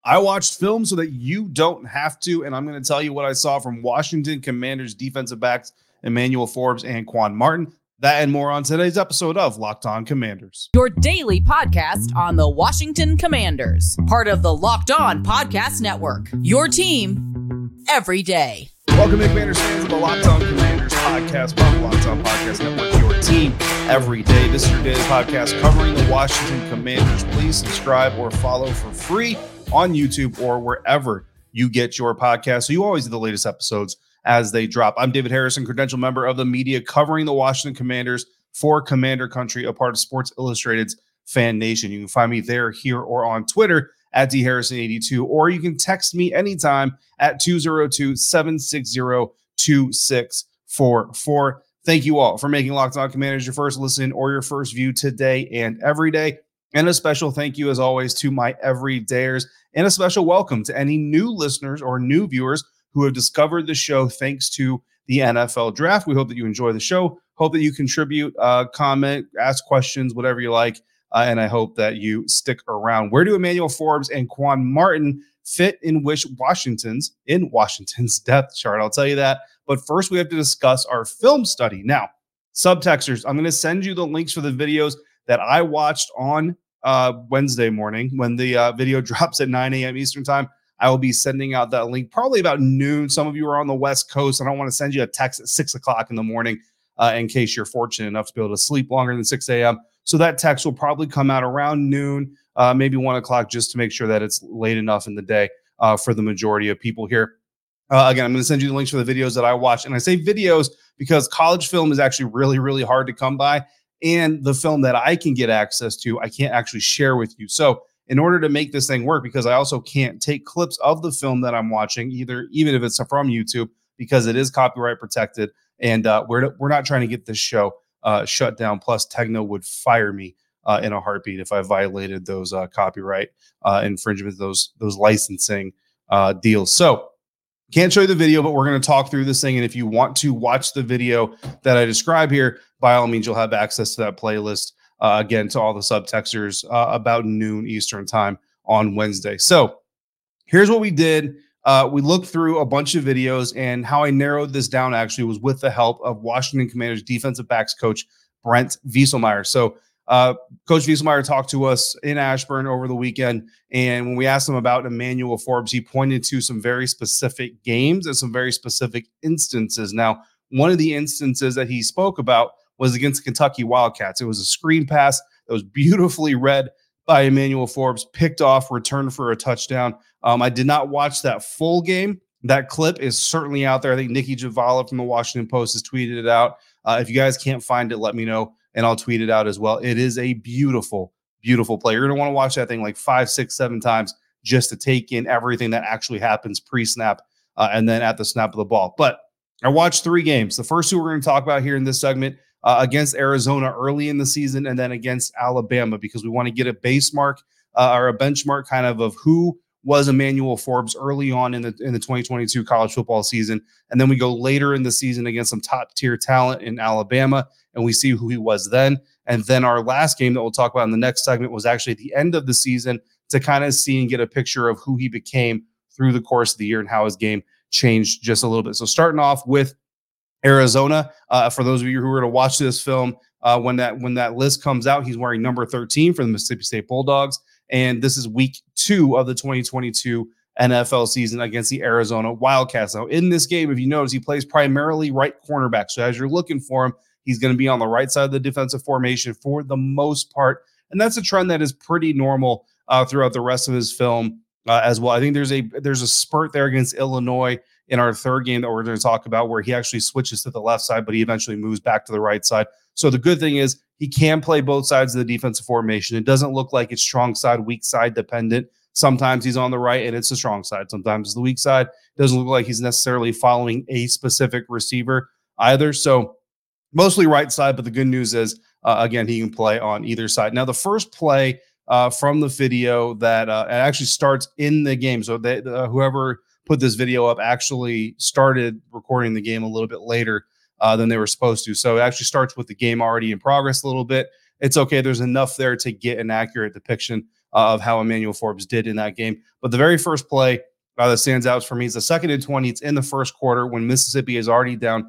I watched film so that you don't have to, and I'm going to tell you what I saw from Washington Commanders defensive backs Emmanuel Forbes and Quan Martin. That and more on today's episode of Locked On Commanders. Your daily podcast on the Washington Commanders, part of the Locked On Podcast Network. Your team every day. Welcome to Commanders fans of the Locked On Commanders podcast from the Locked On Podcast Network. Your team every day. This is your daily podcast covering the Washington Commanders. Please subscribe or follow for free on YouTube or wherever you get your podcast, so you always get the latest episodes as they drop. I'm David Harrison, credential member of the media covering the Washington Commanders for Commander Country, a part of Sports Illustrated's Fan Nation. You can find me there, here, or on Twitter at dharrison82, or you can text me anytime at 202-760-2644. Thank you all for making Locked On Commanders your first listen or your first view today and every day. And a special thank you, as always, to my everydayers, and a special welcome to any new listeners or new viewers who have discovered the show thanks to the NFL Draft. We hope that you enjoy the show. Hope that you contribute, comment, ask questions, whatever you like, and I hope that you stick around. Where do Emmanuel Forbes and Quan Martin fit in Washington's depth chart? I'll tell you that. But first, we have to discuss our film study. Now, subtexters, I'm going to send you the links for the videos that I watched on Wednesday morning when the video drops at 9 a.m. Eastern time. I will be sending out that link probably about noon. Some of you are on the West Coast. I don't want to send you a text at 6 o'clock in the morning in case you're fortunate enough to be able to sleep longer than 6 a.m. So that text will probably come out around noon, maybe 1 o'clock, just to make sure that it's late enough in the day for the majority of people here. Again, I'm going to send you the links for the videos that I watched. And I say videos because college film is actually really, really hard to come by. And the film that I can get access to, I can't actually share with you. So in order to make this thing work, because I also can't take clips of the film that I'm watching, even if it's from YouTube, because it is copyright protected. And we're not trying to get this show shut down. Plus, Tegno would fire me in a heartbeat if I violated those copyright infringements, those licensing deals. So can't show you the video, but we're going to talk through this thing. And if you want to watch the video that I describe here, by all means, you'll have access to that playlist, again, to all the subtexters about noon Eastern time on Wednesday. So here's what we did. We looked through a bunch of videos, and how I narrowed this down actually was with the help of Washington Commanders defensive backs coach Brent Wieselmeyer. So Coach Wieselmeyer talked to us in Ashburn over the weekend, and when we asked him about Emmanuel Forbes, he pointed to some very specific games and some very specific instances. Now, one of the instances that he spoke about was against Kentucky Wildcats. It was a screen pass that was beautifully read by Emmanuel Forbes, picked off, returned for a touchdown. I did not watch that full game. That clip is certainly out there. I think Nikki Javala from the Washington Post has tweeted it out. If you guys can't find it, let me know, and I'll tweet it out as well. It is a beautiful, beautiful play. You're going to want to watch that thing like 5, 6, 7 times just to take in everything that actually happens pre-snap and then at the snap of the ball. But I watched 3 games. The first 2 we're going to talk about here in this segment, against Arizona early in the season and then against Alabama, because we want to get a base mark or a benchmark kind of who was Emmanuel Forbes early on in the 2022 college football season. And then we go later in the season against some top tier talent in Alabama, and we see who he was then. And then our last game that we'll talk about in the next segment was actually at the end of the season to kind of see and get a picture of who he became through the course of the year and how his game changed just a little bit. So starting off with Arizona, for those of you who are going to watch this film, when that list comes out, he's wearing number 13 for the Mississippi State Bulldogs. And this is week 2 of the 2022 NFL season against the Arizona Wildcats. Now, in this game, if you notice, he plays primarily right cornerback. So as you're looking for him, he's going to be on the right side of the defensive formation for the most part. And that's a trend that is pretty normal throughout the rest of his film as well. I think there's a spurt there against Illinois in our third game that we're going to talk about where he actually switches to the left side, but he eventually moves back to the right side. So the good thing is he can play both sides of the defensive formation. It doesn't look like it's strong side, weak side dependent. Sometimes he's on the right and it's the strong side. Sometimes it's the weak side. It doesn't look like he's necessarily following a specific receiver either. So mostly right side, but the good news is, again, he can play on either side. Now, the first play from the video that it actually starts in the game. So whoever put this video up actually started recording the game a little bit later than they were supposed to. So it actually starts with the game already in progress a little bit. It's okay. There's enough there to get an accurate depiction of how Emmanuel Forbes did in that game. But the very first play that stands out for me is the 2nd and 20. It's in the first quarter when Mississippi State is already down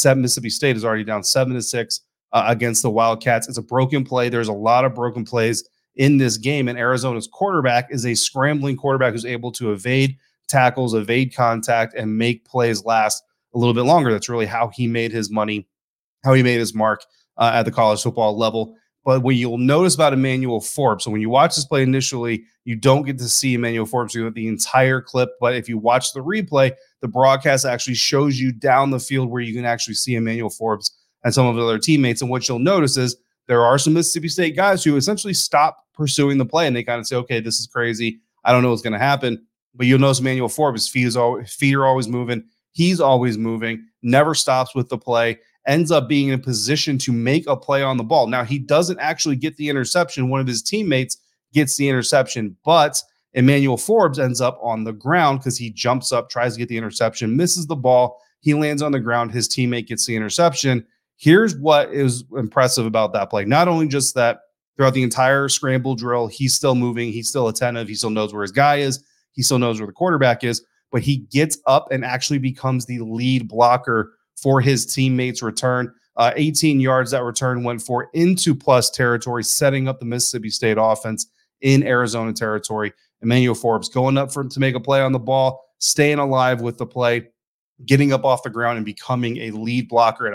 7-6 against the Wildcats. It's a broken play. There's a lot of broken plays in this game, and Arizona's quarterback is a scrambling quarterback who's able to evade tackles, evade contact, and make plays last a little bit longer. That's really how he made his money, how he made his mark at the college football level. But what you'll notice about Emmanuel Forbes, so when you watch this play initially, you don't get to see Emmanuel Forbes do the entire clip. But if you watch the replay, the broadcast actually shows you down the field where you can actually see Emmanuel Forbes and some of the other teammates. And what you'll notice is there are some Mississippi State guys who essentially stop pursuing the play, and they kind of say, okay, this is crazy. I don't know what's going to happen. But you'll notice Emmanuel Forbes, his feet are always moving. He's always moving, never stops with the play, ends up being in a position to make a play on the ball. Now, he doesn't actually get the interception. One of his teammates gets the interception, but Emmanuel Forbes ends up on the ground because he jumps up, tries to get the interception, misses the ball. He lands on the ground. His teammate gets the interception. Here's what is impressive about that play. Not only just that throughout the entire scramble drill, he's still moving. He's still attentive. He still knows where his guy is. He still knows where the quarterback is, but he gets up and actually becomes the lead blocker for his teammates' return. 18 yards that return went for into plus territory, setting up the Mississippi State offense in Arizona territory. Emmanuel Forbes going up to make a play on the ball, staying alive with the play, getting up off the ground and becoming a lead blocker at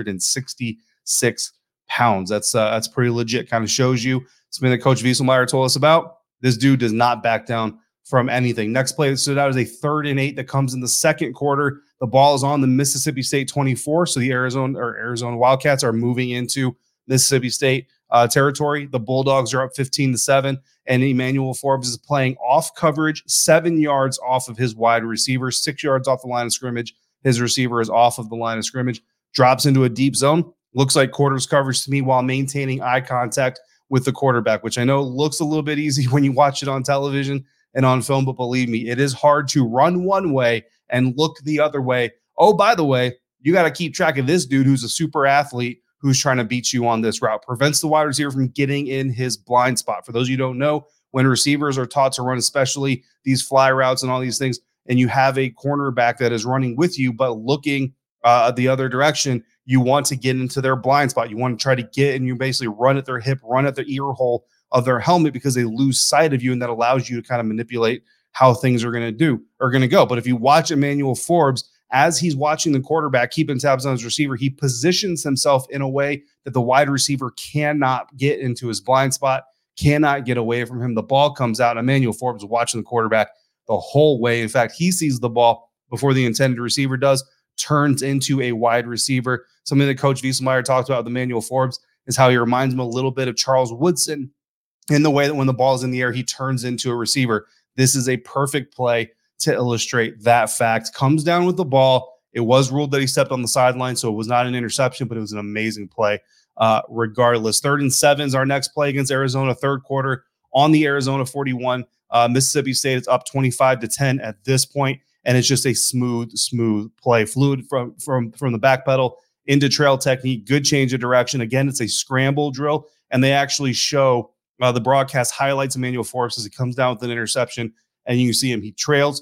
166 pounds. That's pretty legit. Kind of shows you something that Coach Wieselmeyer told us about. This dude does not back down from anything. Next play that stood out is a 3rd and 8 that comes in the second quarter. The ball is on the Mississippi State 24, so the Arizona Wildcats are moving into Mississippi State territory. The Bulldogs are up 15-7, and Emmanuel Forbes is playing off coverage, 7 yards off of his wide receiver, 6 yards off the line of scrimmage. His receiver is off of the line of scrimmage, drops into a deep zone. Looks like quarters coverage to me while maintaining eye contact with the quarterback, which I know looks a little bit easy when you watch it on television and on film, but believe me, it is hard to run one way and look the other way. Oh, by the way, you got to keep track of this dude who's a super athlete who's trying to beat you on this route. Prevents the wide receiver from getting in his blind spot. For those of you who don't know, when receivers are taught to run, especially these fly routes and all these things, and you have a cornerback that is running with you but looking the other direction, you want to get into their blind spot. You want to try to get, and you basically run at their hip, run at their ear hole of their helmet because they lose sight of you, and that allows you to kind of manipulate how things are going to go. But if you watch Emmanuel Forbes, as he's watching the quarterback, keeping tabs on his receiver, he positions himself in a way that the wide receiver cannot get into his blind spot, cannot get away from him. The ball comes out. Emmanuel Forbes is watching the quarterback the whole way. In fact, he sees the ball before the intended receiver does, turns into a wide receiver. Something that Coach Wieselmeyer talked about with Emmanuel Forbes is how he reminds him a little bit of Charles Woodson in the way that when the ball is in the air, he turns into a receiver. This is a perfect play to illustrate that fact. Comes down with the ball. It was ruled that he stepped on the sideline, so it was not an interception, but it was an amazing play regardless. 3rd and 7 is our next play against Arizona, third quarter on the Arizona 41. Mississippi State is up 25-10 at this point, and it's just a smooth play. Fluid from the back pedal into trail technique. Good change of direction. Again, it's a scramble drill, and they actually show the broadcast highlights Emmanuel Forbes as he comes down with an interception, and you can see him. He trails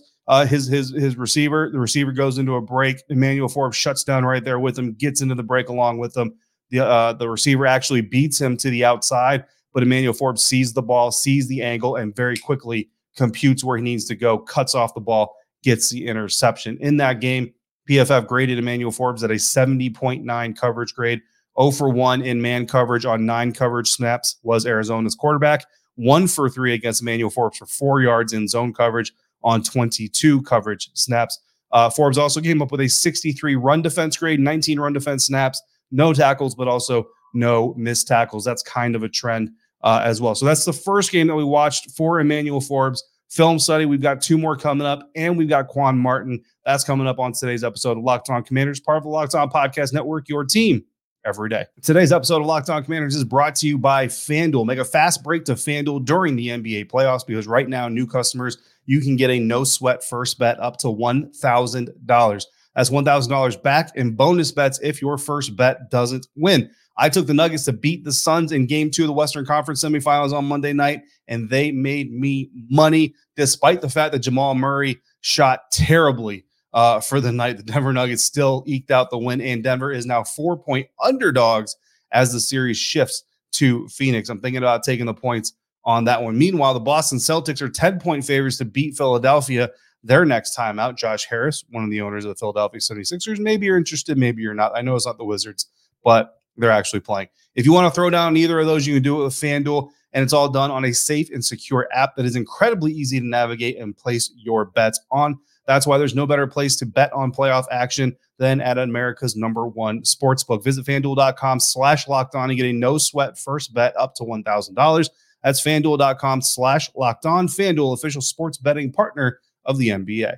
his receiver. The receiver goes into a break. Emmanuel Forbes shuts down right there with him, gets into the break along with him. The receiver actually beats him to the outside, but Emmanuel Forbes sees the ball, sees the angle, and very quickly computes where he needs to go, cuts off the ball, gets the interception. In that game, PFF graded Emmanuel Forbes at a 70.9 coverage grade. 0 for 1 in man coverage on 9 coverage snaps was Arizona's quarterback. 1 for 3 against Emmanuel Forbes for 4 yards in zone coverage on 22 coverage snaps. Forbes also came up with a 63 run defense grade, 19 run defense snaps, no tackles, but also no missed tackles. That's kind of a trend as well. So that's the first game that we watched for Emmanuel Forbes. Film study, we've got 2 more coming up, and we've got Quan Martin. That's coming up on today's episode of Locked On Commanders, part of the Locked On Podcast Network, your team every day. Today's episode of Locked On Commanders is brought to you by FanDuel. Make a fast break to FanDuel during the NBA playoffs because right now, new customers, you can get a no-sweat first bet up to $1,000. That's $1,000 back in bonus bets if your first bet doesn't win. I took the Nuggets to beat the Suns in game 2 of the Western Conference semifinals on Monday night, and they made me money despite the fact that Jamal Murray shot terribly for the night. The Denver Nuggets still eked out the win, and Denver is now 4-point underdogs as the series shifts to Phoenix. I'm thinking about taking the points on that one. Meanwhile, the Boston Celtics are 10-point favorites to beat Philadelphia their next time out. Josh Harris, one of the owners of the Philadelphia 76ers. Maybe you're interested, maybe you're not. I know it's not the Wizards, but they're actually playing. If you want to throw down either of those, you can do it with FanDuel, and it's all done on a safe and secure app that is incredibly easy to navigate and place your bets on. That's why there's no better place to bet on playoff action than at America's #1 sportsbook. Visit FanDuel.com/lockedon and get a no-sweat first bet up to $1,000. That's FanDuel.com/lockedon. FanDuel, official sports betting partner of the NBA.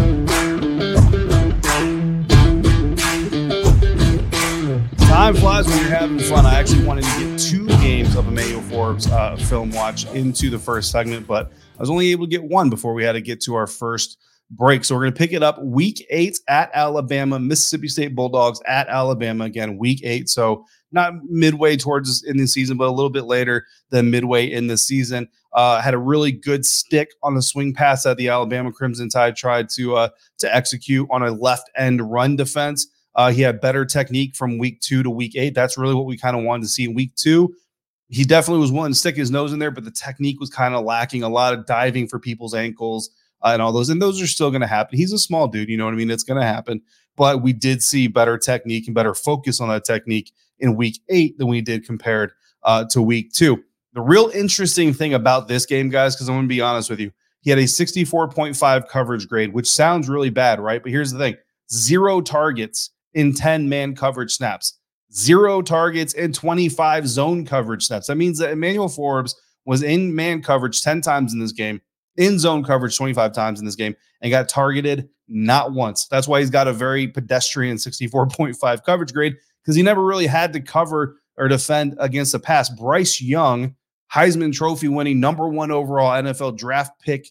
Time flies when you're having fun. I actually wanted to get 2 games of Emmanuel Forbes film watch into the first segment, but I was only able to get 1 before we had to get to our first break. So we're going to pick it up week 8 at Alabama, Mississippi State Bulldogs at Alabama. Again, week 8. So not midway towards in the season, but a little bit later than midway in the season. Had a really good stick on the swing pass that the Alabama Crimson Tide tried to execute on a left end run defense. He had better technique from week 2 to week 8. That's really what we kind of wanted to see in week 2. He definitely was willing to stick his nose in there, but the technique was kind of lacking. A lot of diving for people's ankles and all those. And those are still going to happen. He's a small dude, you know what I mean? It's going to happen. But we did see better technique and better focus on that technique in week 8 than we did compared to week 2. The real interesting thing about this game, guys, because I'm going to be honest with you, he had a 64.5 coverage grade, which sounds really bad, right? But here's the thing. 0 targets in 10 man coverage snaps, 0 targets in 25 zone coverage snaps. That means that Emmanuel Forbes was in man coverage 10 times in this game, in zone coverage 25 times in this game, and got targeted not once. That's why he's got a very pedestrian 64.5 coverage grade, because he never really had to cover or defend against the pass. Bryce Young, Heisman Trophy winning #1 overall NFL draft pick,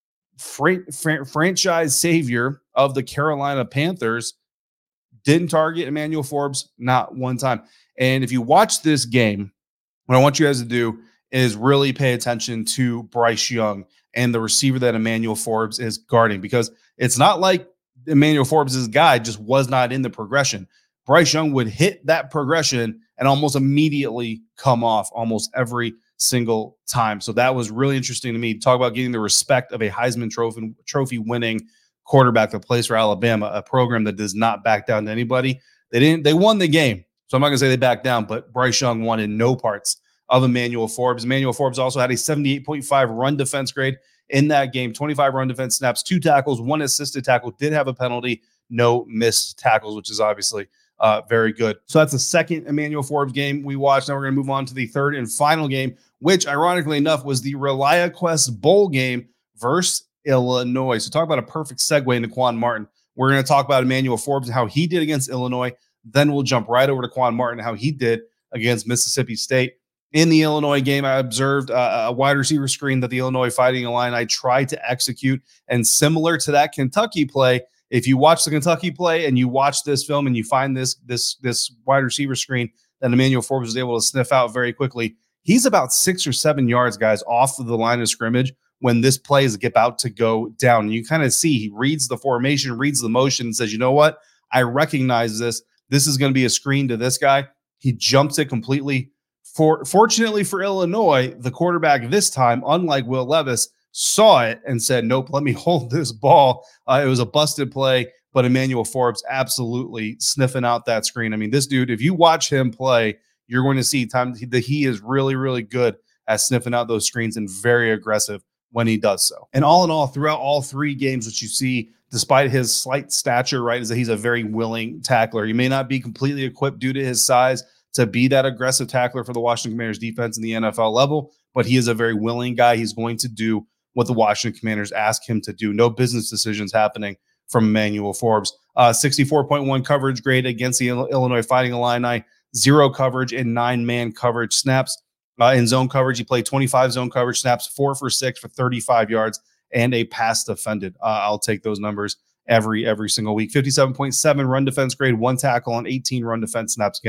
franchise savior of the Carolina Panthers, didn't target Emmanuel Forbes not one time. And if you watch this game, what I want you guys to do is really pay attention to Bryce Young and the receiver that Emmanuel Forbes is guarding, because it's not like Emmanuel Forbes' guy just was not in the progression. Bryce Young would hit that progression and almost immediately come off almost every single time. So that was really interesting to me. Talk about getting the respect of a Heisman Trophy winning quarterback that plays for Alabama, a program that does not back down to anybody. They won the game. So I'm not going to say they backed down, but Bryce Young won in no parts of Emmanuel Forbes. Emmanuel Forbes also had a 78.5 run defense grade in that game, 25 run defense snaps, 2 tackles, 1 assisted tackle, did have a penalty, no missed tackles, which is obviously very good. So that's the second Emmanuel Forbes game we watched. Now we're going to move on to the third and final game, which ironically enough was the ReliaQuest Bowl game versus Illinois. So talk about a perfect segue into Quan Martin. We're going to talk about Emmanuel Forbes and how he did against Illinois. Then we'll jump right over to Quan Martin and how he did against Mississippi State. In the Illinois game, I observed a wide receiver screen that the Illinois Fighting Illini tried to execute. And similar to that Kentucky play, if you watch the Kentucky play and you watch this film and you find this wide receiver screen that Emmanuel Forbes was able to sniff out very quickly, he's about 6 or 7 yards, guys, off of the line of scrimmage when this play is about to go down. And you kind of see he reads the formation, reads the motion, and says, you know what? I recognize this. This is going to be a screen to this guy. He jumps it completely. Fortunately for Illinois, the quarterback this time, unlike Will Levis, saw it and said, nope, let me hold this ball. It was a busted play, but Emmanuel Forbes absolutely sniffing out that screen. I mean, this dude, if you watch him play, you're going to see that he is really, really good at sniffing out those screens and very aggressive when he does so. And all in all, throughout all 3 games, which you see, despite his slight stature, right, is that he's a very willing tackler. He may not be completely equipped due to his size to be that aggressive tackler for the Washington Commanders defense in the NFL level, but he is a very willing guy. He's going to do what the Washington Commanders ask him to do. No business decisions happening from Emmanuel Forbes. 64.1 coverage grade against the Illinois Fighting Illini, 0 coverage in 9-man coverage snaps. In zone coverage, he played 25 zone coverage snaps, 4 for 6 for 35 yards, and a pass defended. I'll take those numbers every single week. 57.7 run defense grade, 1 tackle on 18 run defense snaps. Again,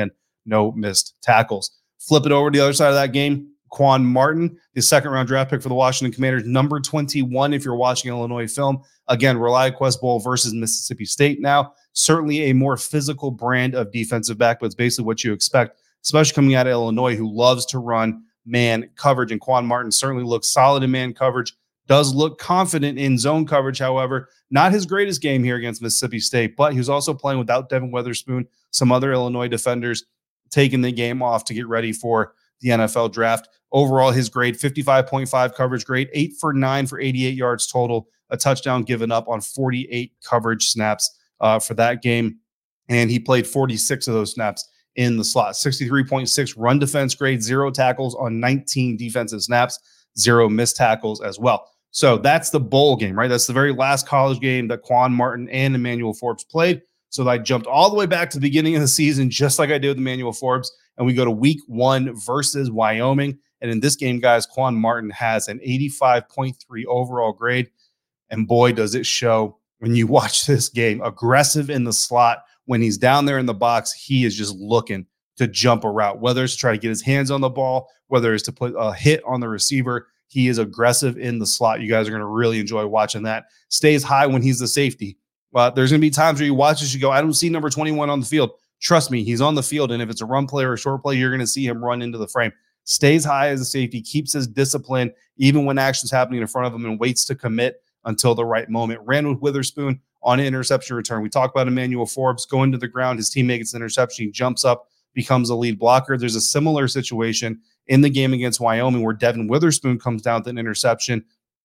no missed tackles. Flip it over to the other side of that game. Quan Martin, the second-round draft pick for the Washington Commanders, number 21 if you're watching Illinois film. Again, ReliaQuest Bowl versus Mississippi State now. Certainly a more physical brand of defensive back, but it's basically what you expect, especially coming out of Illinois, who loves to run man coverage. And Quan Martin certainly looks solid in man coverage, does look confident in zone coverage, however. Not his greatest game here against Mississippi State, but he was also playing without Devin Witherspoon, some other Illinois defenders taking the game off to get ready for the NFL draft. Overall, his grade, 55.5 coverage grade, 8 for 9 for 88 yards total, a touchdown given up on 48 coverage snaps for that game. And he played 46 of those snaps in the slot. 63.6 run defense grade, 0 tackles on 19 defensive snaps, 0 missed tackles as well. So that's the bowl game, right? That's the very last college game that Quan Martin and Emmanuel Forbes played. So I jumped all the way back to the beginning of the season, just like I did with Emmanuel Forbes, and we go to week 1 versus Wyoming. And in this game, guys, Quan Martin has an 85.3 overall grade. And boy, does it show when you watch this game. Aggressive in the slot. When he's down there in the box, he is just looking to jump a route, whether it's to try to get his hands on the ball, whether it's to put a hit on the receiver. He is aggressive in the slot. You guys are going to really enjoy watching that. Stays high when he's the safety. There's going to be times where you watch this, you go, I don't see number 21 on the field. Trust me, he's on the field, and if it's a run play or a short play, you're going to see him run into the frame. Stays high as a safety, keeps his discipline, even when action's happening in front of him, and waits to commit until the right moment. Ran with Witherspoon on an interception return. We talk about Emmanuel Forbes going to the ground. His teammate gets an interception. He jumps up, becomes a lead blocker. There's a similar situation in the game against Wyoming where Devin Witherspoon comes down with an interception,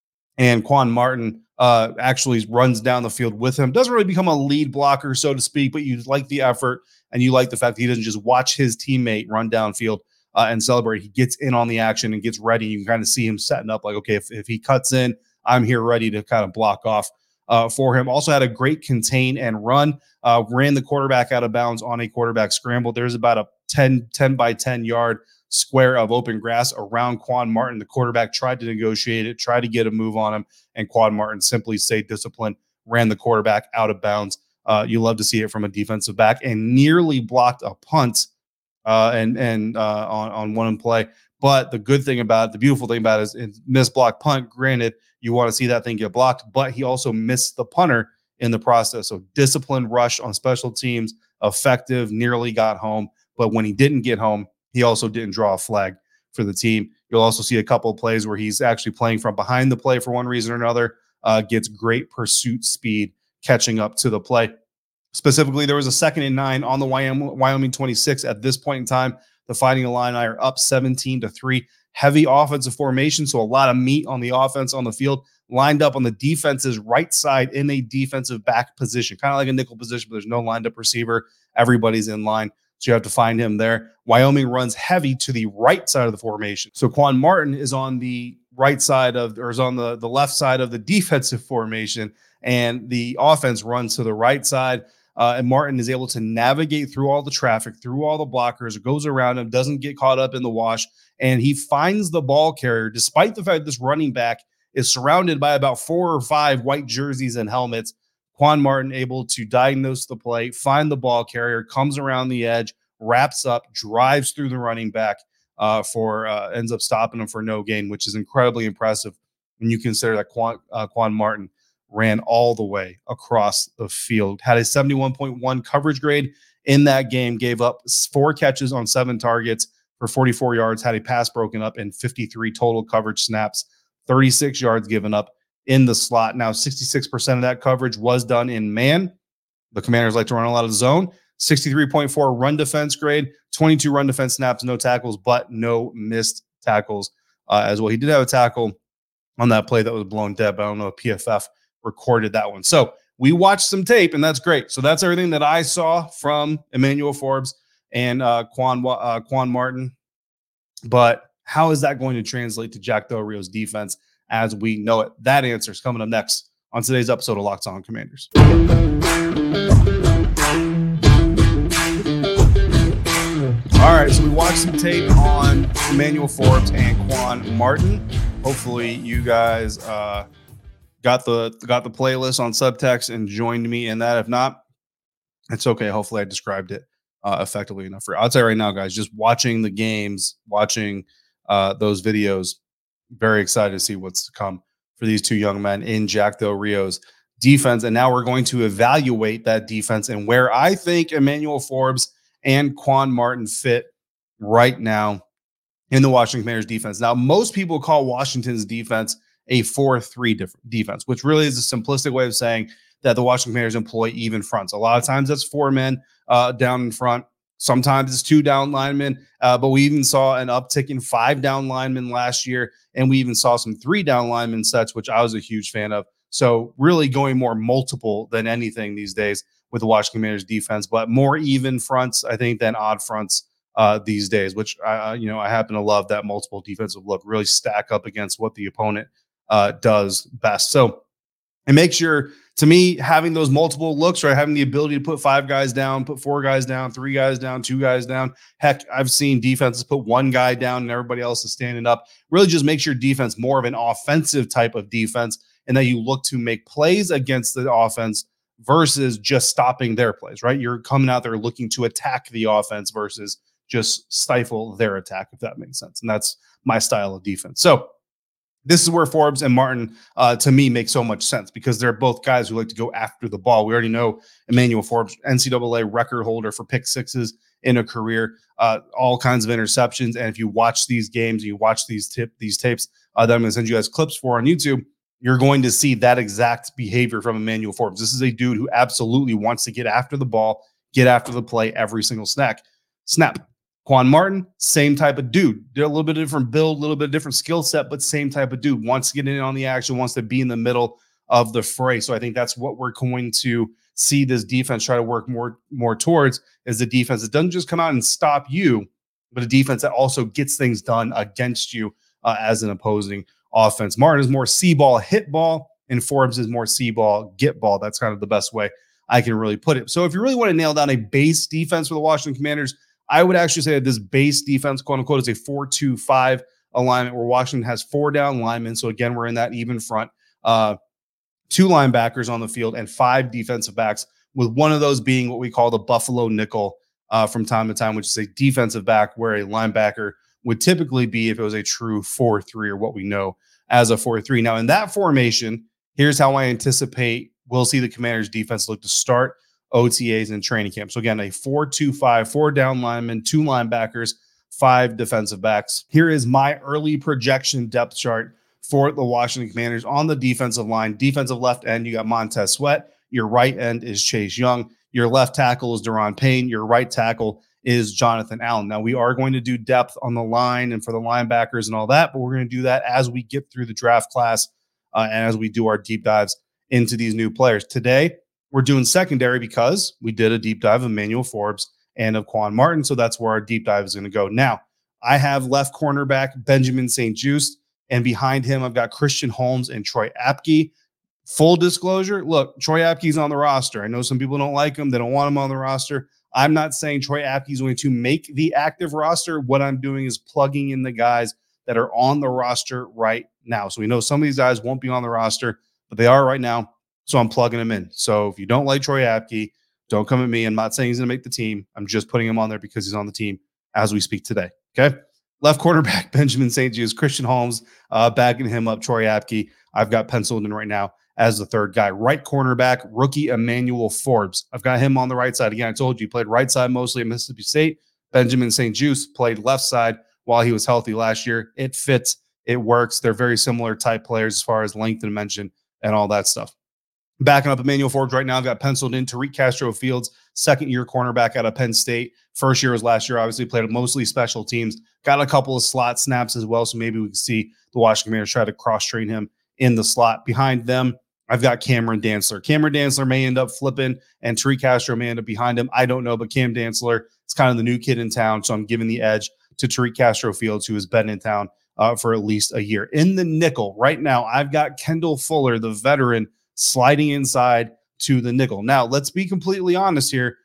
and Quan Martin actually runs down the field with him. Doesn't really become a lead blocker, so to speak, but you like the effort, and you like the fact that he doesn't just watch his teammate run downfield and celebrate. He gets in on the action and gets ready. You can kind of see him setting up like, okay, if he cuts in, I'm here ready to kind of block off for him. Also had a great contain and run, ran the quarterback out of bounds on a quarterback scramble. There's about a 10 by 10 yard square of open grass around Quan Martin. The quarterback tried to negotiate it, tried to get a move on him, and Quan Martin simply stayed disciplined, ran the quarterback out of bounds. You love to see it from a defensive back, and nearly blocked a punt on one play. But the good thing about it, the beautiful thing about it is missed block punt. Granted, you want to see that thing get blocked, but he also missed the punter in the process. So disciplined rush on special teams, effective, nearly got home. But when he didn't get home, he also didn't draw a flag for the team. You'll also see a couple of plays where he's actually playing from behind the play for one reason or another, gets great pursuit speed catching up to the play. Specifically, there was a 2nd and 9 on the Wyoming 26. At this point in time, the Fighting Illini are up 17-3. Heavy offensive formation, so a lot of meat on the offense on the field, lined up on the defense's right side in a defensive back position, kind of like a nickel position, but there's no lined up receiver. Everybody's in line, so you have to find him there. Wyoming runs heavy to the right side of the formation. So Quan Martin is on the right side of, or is on the left side of the defensive formation, and the offense runs to the right side. And Martin is able to navigate through all the traffic, through all the blockers, goes around him, doesn't get caught up in the wash, and he finds the ball carrier, despite the fact this running back is surrounded by about 4 or 5 white jerseys and helmets. Quan Martin able to diagnose the play, find the ball carrier, comes around the edge, wraps up, drives through the running back ends up stopping him for no gain, which is incredibly impressive when you consider that Quan Martin ran all the way across the field, had a 71.1 coverage grade in that game, gave up 4 catches on 7 targets for 44 yards, had a pass broken up, and 53 total coverage snaps, 36 yards given up in the slot. Now, 66% of that coverage was done in man. The Commanders like to run a lot of zone. 63.4 run defense grade, 22 run defense snaps, no tackles, but no missed tackles as well. He did have a tackle on that play that was blown dead, but I don't know if PFF recorded that one. So we watched some tape, and that's great. So that's everything that I saw from Emmanuel Forbes and Quan Martin. But how is that going to translate to Jack Del Rio's defense as we know it? That answer is coming up next on today's episode of Locked On Commanders. All right, so we watched some tape on Emmanuel Forbes and Quan Martin. Hopefully you guys got the playlist on Subtext and joined me in that. If not, it's okay. Hopefully I described it effectively enough for you. I'll tell you right now, guys, just watching the games, watching those videos, very excited to see what's to come for these two young men in Jack Del Rio's defense. And now we're going to evaluate that defense and where I think Emmanuel Forbes and Quan Martin fit right now in the Washington Commanders defense. Now, most people call Washington's defense a 4-3 defense, which really is a simplistic way of saying that the Washington Commanders employ even fronts. A lot of times that's 4 men down in front. Sometimes it's 2 down linemen, but we even saw an uptick in 5 down linemen last year, and we even saw some 3 down linemen sets, which I was a huge fan of. So really going more multiple than anything these days with the Washington Commanders defense, but more even fronts, I think, than odd fronts these days, which I happen to love that multiple defensive look, really stack up against what the opponent does best. So it makes sure, to me, having those multiple looks, right, having the ability to put 5 guys down, put 4 guys down, 3 guys down, 2 guys down. Heck, I've seen defenses put 1 guy down and everybody else is standing up. Really just makes your defense more of an offensive type of defense, and that you look to make plays against the offense versus just stopping their plays, right? You're coming out there looking to attack the offense versus just stifle their attack, if that makes sense. And that's my style of defense. So this is where Forbes and Martin, to me, make so much sense because they're both guys who like to go after the ball. We already know Emmanuel Forbes, NCAA record holder for pick sixes in a career, all kinds of interceptions. And if you watch these games, you watch these tapes that I'm going to send you guys clips for on YouTube, you're going to see that exact behavior from Emmanuel Forbes. This is a dude who absolutely wants to get after the ball, get after the play every single snap. Quan Martin, same type of dude. They're a little bit different build, a little bit different skill set, but same type of dude. Wants to get in on the action, wants to be in the middle of the fray. So I think that's what we're going to see this defense try to work more towards, is the defense that doesn't just come out and stop you, but a defense that also gets things done against you as an opposing offense. Martin is more see-ball, hit ball, and Forbes is more see-ball, get ball. That's kind of the best way I can really put it. So if you really want to nail down a base defense for the Washington Commanders, I would actually say that this base defense, quote unquote, is a 4-2-5 alignment where Washington has 4 down linemen. So again, we're in that even front, 2 linebackers on the field and 5 defensive backs, with one of those being what we call the Buffalo nickel from time to time, which is a defensive back where a linebacker would typically be if it was a true 4-3 or what we know as a 4-3. Now in that formation, here's how I anticipate we'll see the Commanders defense look to start OTAs and training camp. So again, a 4-2-5, 4 down linemen, 2 linebackers, 5 defensive backs. Here is my early projection depth chart for the Washington Commanders on the defensive line. Defensive left end, you got Montez Sweat. Your right end is Chase Young. Your left tackle is Daron Payne. Your right tackle is Jonathan Allen. Now, we are going to do depth on the line and for the linebackers and all that, but we're going to do that as we get through the draft class and as we do our deep dives into these new players. Today, we're doing secondary because we did a deep dive of Emmanuel Forbes and of Quan Martin, so that's where our deep dive is going to go. Now, I have left cornerback Benjamin St-Juste, and behind him, I've got Christian Holmes and Troy Apke. Full disclosure, look, Troy Apke's on the roster. I know some people don't like him. They don't want him on the roster. I'm not saying Troy Apke is going to make the active roster. What I'm doing is plugging in the guys that are on the roster right now. So we know some of these guys won't be on the roster, but they are right now. So I'm plugging them in. So if you don't like Troy Apke, don't come at me. I'm not saying he's going to make the team. I'm just putting him on there because he's on the team as we speak today. Okay. Left cornerback, Benjamin St-Juste, Christian Holmes, backing him up, Troy Apke. I've got penciled in right now as the third guy. Right cornerback, rookie Emmanuel Forbes. I've got him on the right side. Again, I told you, he played right side mostly at Mississippi State. Benjamin St-Juste played left side while he was healthy last year. It fits. It works. They're very similar type players as far as length and dimension and all that stuff. Backing up Emmanuel Forbes right now, I've got penciled in Tariq Castro-Fields, second-year cornerback out of Penn State. First year was last year, obviously played mostly special teams. Got a couple of slot snaps as well, so maybe we can see the Washington Commanders try to cross-train him in the slot. Behind them, I've got Cameron Dantzler. Cameron Dantzler may end up flipping, and Tariq Castro may end up behind him. I don't know, but Cam Dantzler is kind of the new kid in town, so I'm giving the edge to Tariq Castro-Fields, who has been in town for at least a year. In the nickel, right now, I've got Kendall Fuller, the veteran, sliding inside to the nickel. Now, let's be completely honest here.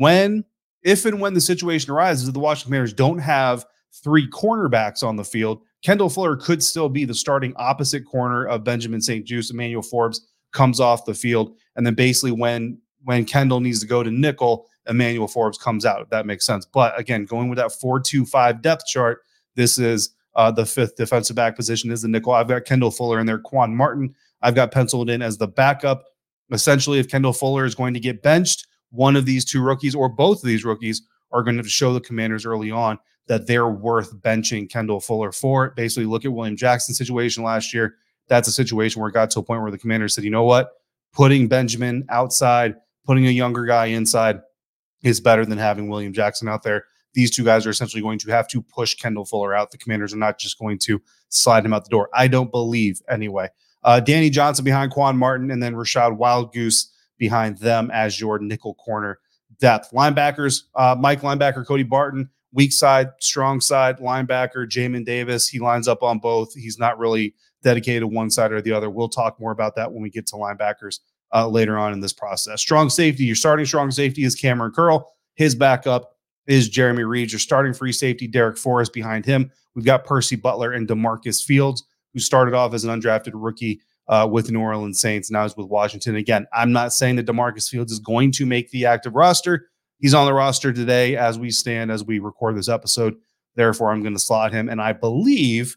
If and when the situation arises, the Washington Commanders don't have 3 cornerbacks on the field, Kendall Fuller could still be the starting opposite corner of Benjamin St-Juste. Emmanuel Forbes comes off the field. And then basically when Kendall needs to go to nickel, Emmanuel Forbes comes out, if that makes sense. But again, going with that 4-2-5 depth chart, this is the fifth defensive back position is the nickel. I've got Kendall Fuller in there, Quan Martin I've got penciled in as the backup. Essentially, if Kendall Fuller is going to get benched, one of these two rookies or both of these rookies are going to show the Commanders early on that they're worth benching Kendall Fuller for. Basically, look at William Jackson's situation last year. That's a situation where it got to a point where the Commanders said, you know what? Putting Benjamin outside, putting a younger guy inside is better than having William Jackson out there. These two guys are essentially going to have to push Kendall Fuller out. The Commanders are not just going to slide him out the door. I don't believe, anyway. Danny Johnson behind Quan Martin, and then Rashad Wildgoose behind them as your nickel corner depth. Linebackers, Mike linebacker Cody Barton, weak side, strong side linebacker Jamin Davis. He lines up on both. He's not really dedicated to one side or the other. We'll talk more about that when we get to linebackers later on in this process. Strong safety, your starting strong safety is Cameron Curl. His backup is Jeremy Reeves. Your starting free safety, Derek Forrest, behind him. We've got Percy Butler and DeMarcus Fields, who started off as an undrafted rookie with the New Orleans Saints. Now he's with Washington. Again, I'm not saying that DeMarcus Fields is going to make the active roster. He's on the roster today as we stand, as we record this episode. Therefore, I'm going to slot him. And I believe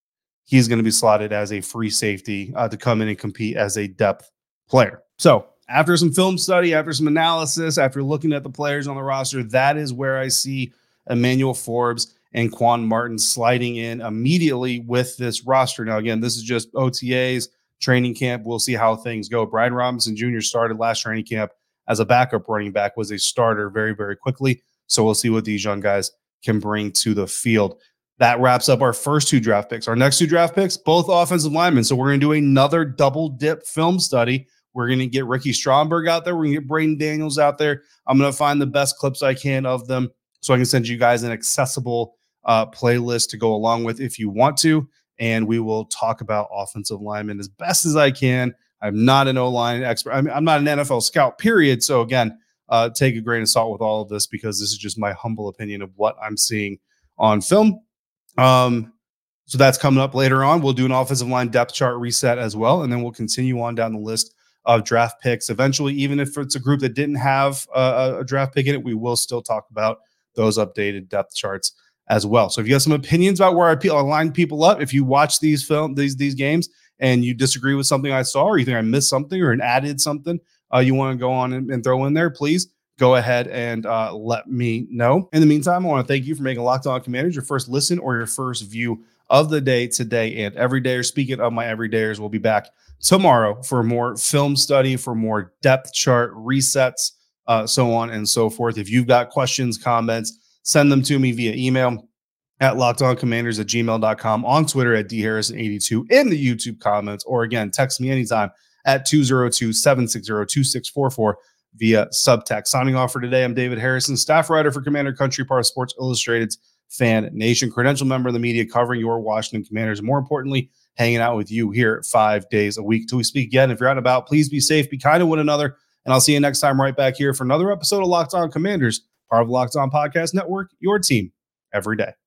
he's going to be slotted as a free safety to come in and compete as a depth player. So after some film study, after some analysis, after looking at the players on the roster, that is where I see Emmanuel Forbes and Quan Martin sliding in immediately with this roster. Now, again, this is just OTAs, training camp. We'll see how things go. Brian Robinson Jr. started last training camp as a backup running back, was a starter very, very quickly. So we'll see what these young guys can bring to the field. That wraps up our first two draft picks. Our next two draft picks, both offensive linemen. So we're going to do another double dip film study. We're going to get Ricky Stromberg out there. We're going to get Braden Daniels out there. I'm going to find the best clips I can of them so I can send you guys an accessible playlist to go along with if you want to. And we will talk about offensive linemen as best as I can. I'm not an O-line expert. I'm not an NFL scout, period. So again, take a grain of salt with all of this because this is just my humble opinion of what I'm seeing on film. So that's coming up later on. We'll do an offensive line depth chart reset as well. And then we'll continue on down the list of draft picks. Eventually, even if it's a group that didn't have a draft pick in it, we will still talk about those updated depth charts as well. So if you have some opinions about where I line people up, if you watch these games and you disagree with something I saw, or you think I missed something or added something you want to go on and throw in there, please go ahead and let me know. In the meantime, I want to thank you for making Locked On Commanders your first listen or your first view of the day today and every day. Speaking of my everydayers, we'll be back tomorrow for more film study, for more depth chart resets, so on and so forth. If you've got questions, comments, send them to me via email at lockedoncommanders@gmail.com, on Twitter at dharrison82, in the YouTube comments, or again, text me anytime at 202-760-2644 via subtext. Signing off for today, I'm David Harrison, staff writer for Commander Country, part of Sports Illustrated's Fan Nation, credential member of the media covering your Washington Commanders, and more importantly, hanging out with you here 5 days a week. Till we speak again, if you're out and about, please be safe, be kind to one another, and I'll see you next time right back here for another episode of Locked On Commanders, part of the Locked On Podcast Network, your team every day.